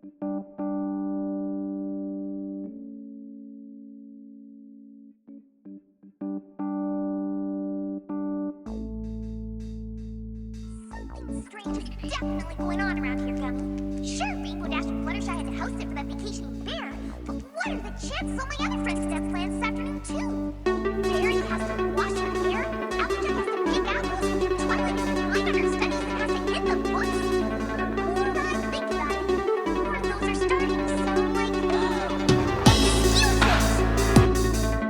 Something strange is definitely going on around here, Gummy. Sure, Rainbow Dash and Fluttershy had to host it for that vacationing bear, but what are the chances all my other friends could have plans this afternoon, too? Fairy has to wash her hair, Applejack has to pick apples, Twilight has to grind on her studies and has to hit the books. The more I think about it, the more those are starting to sound like excuses.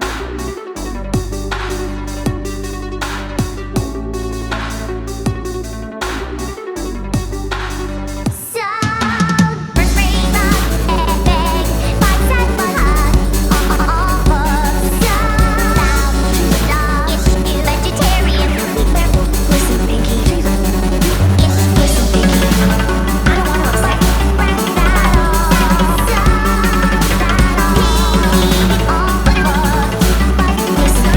So, first rainbow, egg, fights and blood, all books, dog, issue, vegetarian, listen, Pinky, listen, Pinky, I don't want to upset you, Pinky, all books, listen,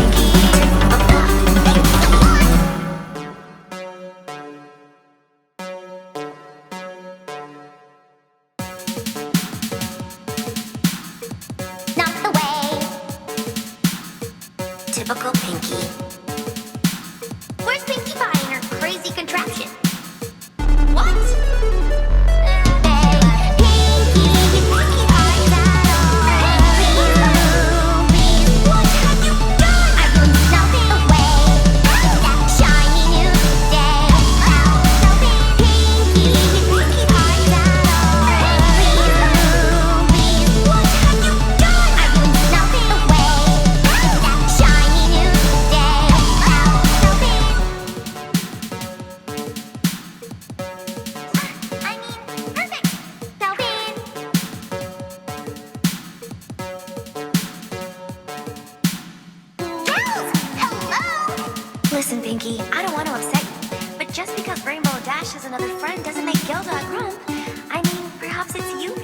not the way. Typical Pinky. Where's Pinkie Pie and her crazy contraption? What? Pinky, Pinkie Pie, what have you done? I will melt away that shiny new day. Pinky, Pinkie Pie, what have you done? I will melt away that shiny new day. I mean, perfect. Melvin. Gels! Hello! Listen, Pinky, I don't want to upset you, but just because Rainbow Dash has another friend doesn't make Gelda a grump. I mean, perhaps it's you